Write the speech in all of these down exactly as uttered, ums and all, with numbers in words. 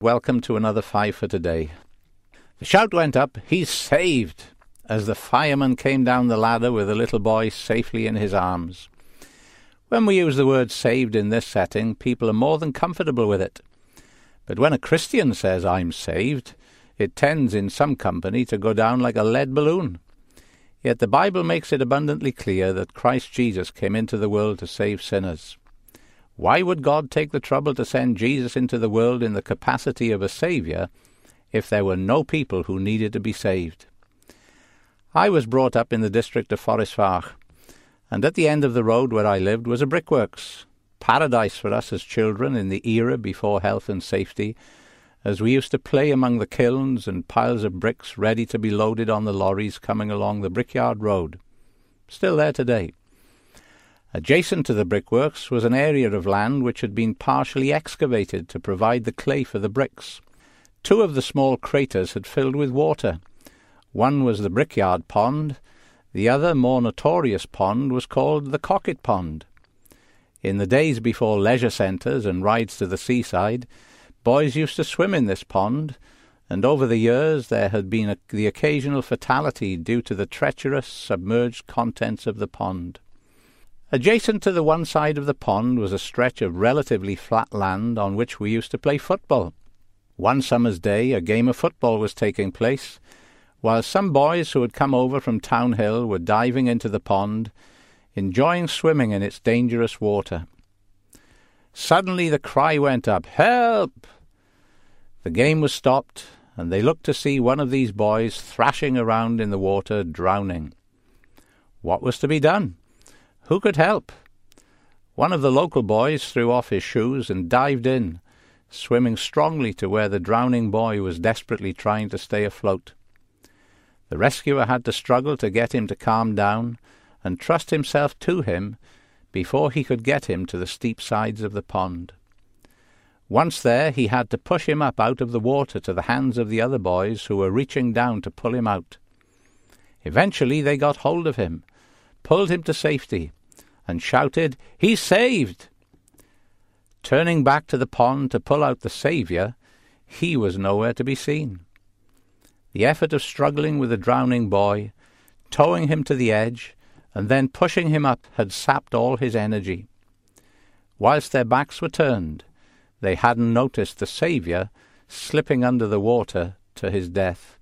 Welcome to another Five for Today. The shout went up, "He's saved!" as the fireman came down the ladder with the little boy safely in his arms. When we use the word saved in this setting, people are more than comfortable with it. But when a Christian says, "I'm saved," it tends in some company to go down like a lead balloon. Yet the Bible makes it abundantly clear that Christ Jesus came into the world to save sinners. Why would God take the trouble to send Jesus into the world in the capacity of a Saviour if there were no people who needed to be saved? I was brought up in the district of Forestfach, and at the end of the road where I lived was a brickworks, paradise for us as children in the era before health and safety, as we used to play among the kilns and piles of bricks ready to be loaded on the lorries coming along the Brickyard Road. Still there today. Adjacent to the brickworks was an area of land which had been partially excavated to provide the clay for the bricks. Two of the small craters had filled with water. One was the Brickyard Pond. The other, more notorious pond, was called the Cocket Pond. In the days before leisure centres and rides to the seaside, boys used to swim in this pond, and over the years there had been a, the occasional fatality due to the treacherous, submerged contents of the pond. Adjacent to the one side of the pond was a stretch of relatively flat land on which we used to play football. One summer's day a game of football was taking place, while some boys who had come over from Town Hill were diving into the pond, enjoying swimming in its dangerous water. Suddenly the cry went up, "Help!" The game was stopped, and they looked to see one of these boys thrashing around in the water, drowning. What was to be done? Who could help? One of the local boys threw off his shoes and dived in, swimming strongly to where the drowning boy was desperately trying to stay afloat. The rescuer had to struggle to get him to calm down and trust himself to him before he could get him to the steep sides of the pond. Once there, he had to push him up out of the water to the hands of the other boys who were reaching down to pull him out. Eventually they got hold of him, pulled him to safety, and shouted, "He's saved!" Turning back to the pond to pull out the Saviour, he was nowhere to be seen. The effort of struggling with the drowning boy, towing him to the edge, and then pushing him up had sapped all his energy. Whilst their backs were turned, they hadn't noticed the Saviour slipping under the water to his death.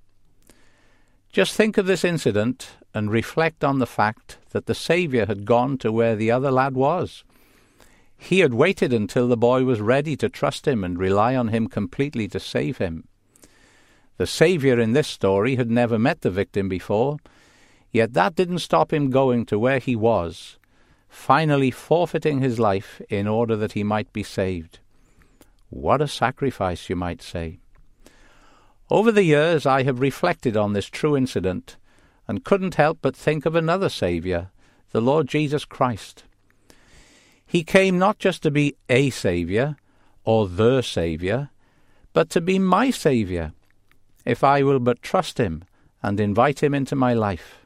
Just think of this incident and reflect on the fact that the Saviour had gone to where the other lad was. He had waited until the boy was ready to trust him and rely on him completely to save him. The Saviour in this story had never met the victim before, yet that didn't stop him going to where he was, finally forfeiting his life in order that he might be saved. What a sacrifice, you might say. Over the years I have reflected on this true incident and couldn't help but think of another Saviour, the Lord Jesus Christ. He came not just to be a Saviour or the Saviour, but to be my Saviour, if I will but trust him and invite him into my life.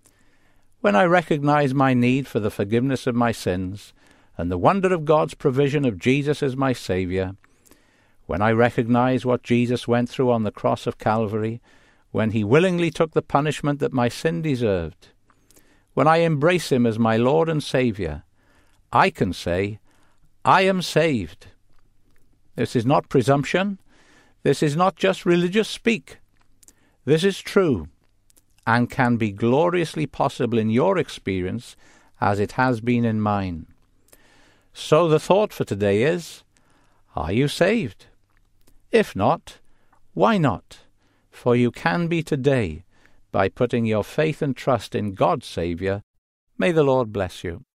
When I recognize my need for the forgiveness of my sins and the wonder of God's provision of Jesus as my Saviour, when I recognize what Jesus went through on the cross of Calvary, when he willingly took the punishment that my sin deserved, when I embrace him as my Lord and Saviour, I can say, I am saved. This is not presumption. This is not just religious speak. This is true and can be gloriously possible in your experience as it has been in mine. So the thought for today is, are you saved? If not, why not? For you can be today by putting your faith and trust in God's Saviour. May the Lord bless you.